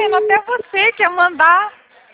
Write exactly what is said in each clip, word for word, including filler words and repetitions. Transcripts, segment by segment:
menino, até você quer mandar.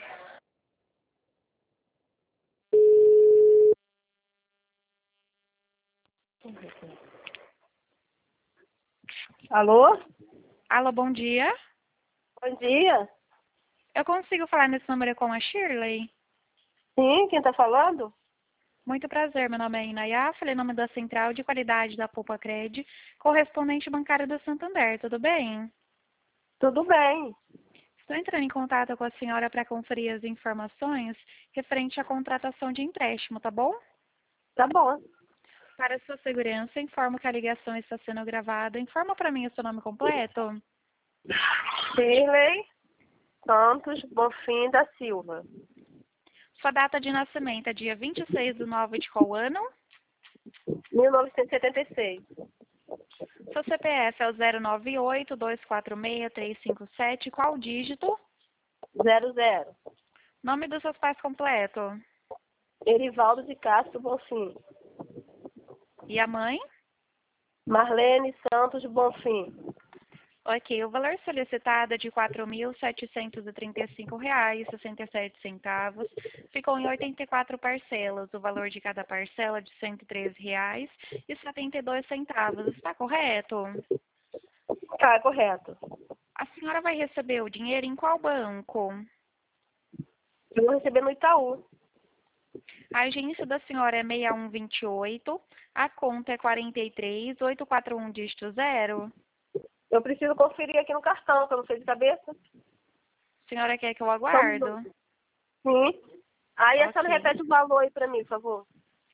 Alô? Alô, bom dia. Bom dia. Eu consigo falar nesse número com a Shirley? Sim, quem tá falando? Muito prazer, meu nome é Inayá, falei em nome da Central de Qualidade da Poupa Cred, correspondente bancário do Santander, tudo bem? Tudo bem. Estou entrando em contato com a senhora para conferir as informações referente à contratação de empréstimo, tá bom? Tá bom. Para sua segurança, informo que a ligação está sendo gravada. Informa para mim o seu nome completo. Shirley Santos Bonfim da Silva. Sua data de nascimento é dia vinte e seis de nove de qual ano? mil novecentos e setenta e seis. Seu C P F é o zero nove oito, dois quatro seis, três cinco sete. Qual dígito? Zero zero. Nome dos seus pais completo. Erivaldo de Castro Bonfim. E a mãe? Marlene Santos Bonfim. Ok, o valor solicitado é de quatro mil setecentos e trinta e cinco reais e sessenta e sete centavos. Ficou em oitenta e quatro parcelas. O valor de cada parcela é de cento e treze reais e setenta e dois centavos. Está correto? Tá, correto. A senhora vai receber o dinheiro em qual banco? Eu vou receber no Itaú. A agência da senhora é seis um dois oito, a conta é quarenta e três, oito quatro um dígito zero. Eu preciso conferir aqui no cartão, que eu não sei de cabeça. A senhora quer que eu Só um aguardo? minuto. Sim. Aí a senhora Ok. repete o valor aí pra mim, por favor.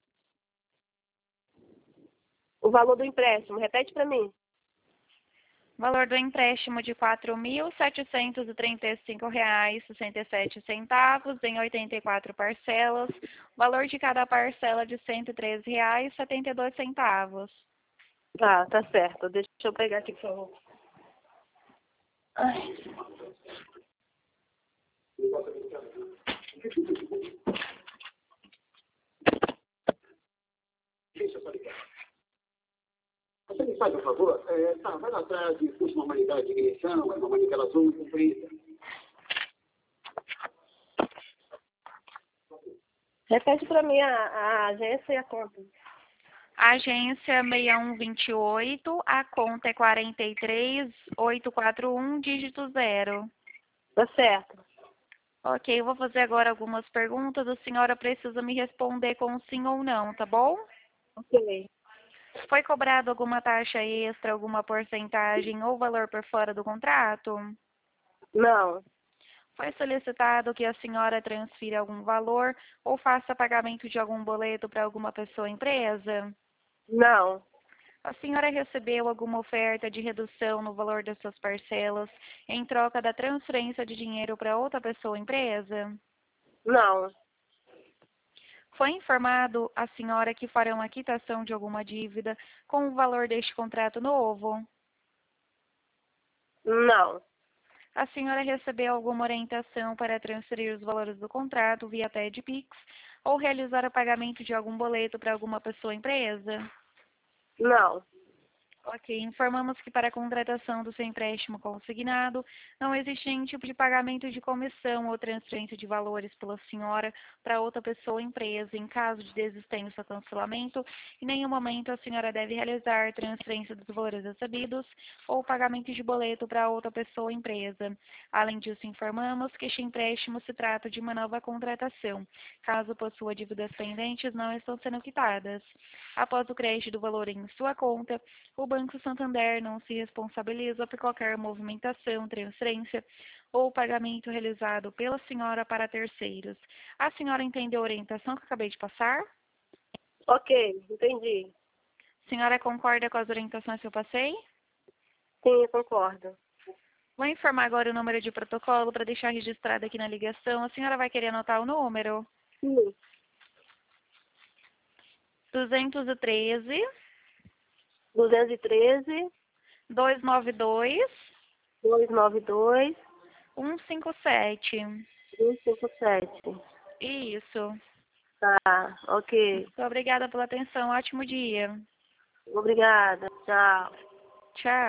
O valor do empréstimo, repete pra mim. Valor do empréstimo de quatro mil setecentos e trinta e cinco reais e sessenta e sete centavos em oitenta e quatro parcelas. Valor de cada parcela de cento e treze reais e setenta e dois centavos. Tá, tá certo. Deixa eu pegar aqui, por favor. Ai. Você me faz um favor? É, tá, vai lá atrás e puxa uma manivela de ignição, é uma manivela azul comprida. Repete pra mim a, a agência e a conta. A agência seis um dois oito, a conta é quarenta e três, oito quatro um, dígito zero. Tá certo. Ok, eu vou fazer agora algumas perguntas. A senhora precisa me responder com sim ou não, tá bom? Ok. Foi cobrado alguma taxa extra, alguma porcentagem ou valor por fora do contrato? Não. Foi solicitado que a senhora transfira algum valor ou faça pagamento de algum boleto para alguma pessoa ou empresa? Não. A senhora recebeu alguma oferta de redução no valor das suas parcelas em troca da transferência de dinheiro para outra pessoa ou empresa? Não. Foi informado a senhora que farão a quitação de alguma dívida com o valor deste contrato novo? Não. A senhora recebeu alguma orientação para transferir os valores do contrato via T E D Pix ou realizar o pagamento de algum boleto para alguma pessoa ou empresa? Não. Ok, informamos que para a contratação do seu empréstimo consignado, não existe nenhum tipo de pagamento de comissão ou transferência de valores pela senhora para outra pessoa ou empresa. Em caso de desistência ou cancelamento, em nenhum momento a senhora deve realizar transferência dos valores recebidos ou pagamento de boleto para outra pessoa ou empresa. Além disso, informamos que este empréstimo se trata de uma nova contratação. Caso possua dívidas pendentes, não estão sendo quitadas. Após o crédito do valor em sua conta, o Banco Santander não se responsabiliza por qualquer movimentação, transferência ou pagamento realizado pela senhora para terceiros. A senhora entendeu a orientação que eu acabei de passar? Ok, entendi. A senhora concorda com as orientações que eu passei? Sim, eu concordo. Vou informar agora o número de protocolo para deixar registrado aqui na ligação. A senhora vai querer anotar o número? Sim. duzentos e treze, duzentos e treze, duzentos e noventa e dois, duzentos e noventa e dois, cento e cinquenta e sete. cento e cinquenta e sete. Isso. Tá, ok. Muito obrigada pela atenção. Ótimo dia. Obrigada. Tchau. Tchau.